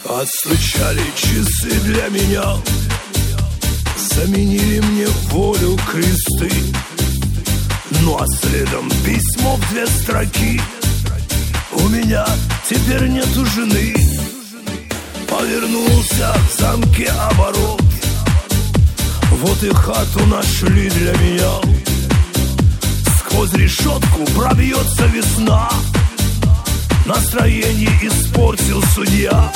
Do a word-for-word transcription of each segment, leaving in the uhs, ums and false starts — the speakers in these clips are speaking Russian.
Отстучали часы для меня, заменили мне волю кресты. Ну а следом письмо в две строки: у меня теперь нету жены. Повернулся в замке оборот, вот и хату нашли для меня. Сквозь решетку пробьется весна, настроение испортил судья.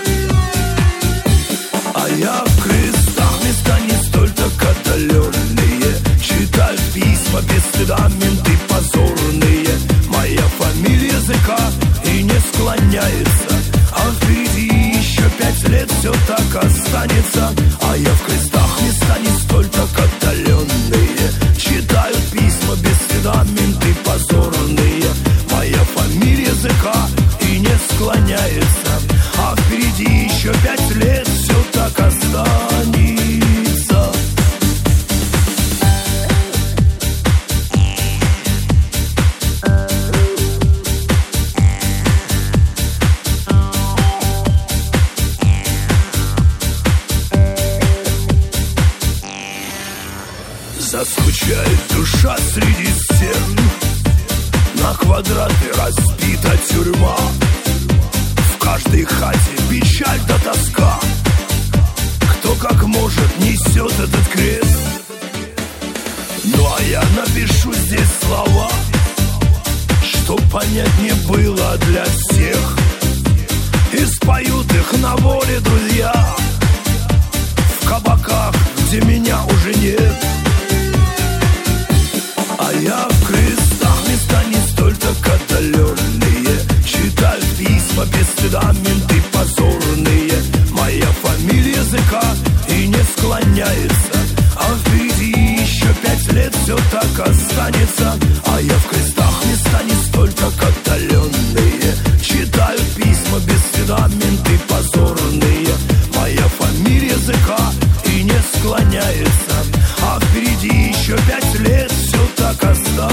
А я в крестах, места не столь так отдаленные, читают письма без стыда менты позорные. Моя фамилия языка и не склоняется, а впереди еще пять лет все так останется. А я в крестах, места не столь так отдаленные, читают письма без стыда менты позорные. Моя фамилия языка и не склоняется, а впереди еще пять лет все так останется. Заскучает душа среди стен, на квадраты разбита тюрьма. В каждой хате печаль да тоска, кто как может несет этот крест. Ну а я напишу здесь слова, чтоб понятнее было для всех, и споют их на воле друзья в кабаках, где меня уже нет. А я в крестах, места не столь так отдаленные, читают письма без стыда менты позорные. Моя фамилия языка и не склоняется, а впереди еще пять лет все так останется. А я в крестах, места не столь так отдаленные, читают письма без стыда менты позорные. Моя фамилия языка и не склоняется, а впереди еще пять лет все так останется.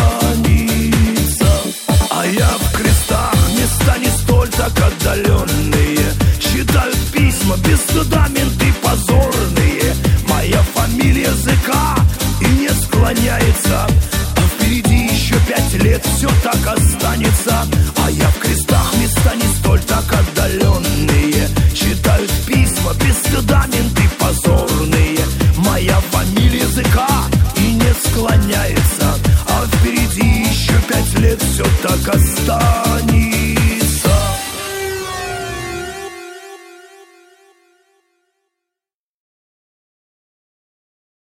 А я в крестах, места не столь так отдаленные, читают письма без стыда менты позорные. Моя фамилия языка и не склоняется, а впереди еще пять лет все так останется. А я в крестах, места не столь так отдаленные, читают письма без стыда менты позорные. Моя фамилия языка и не склоняется, а впереди еще пять лет все так останется.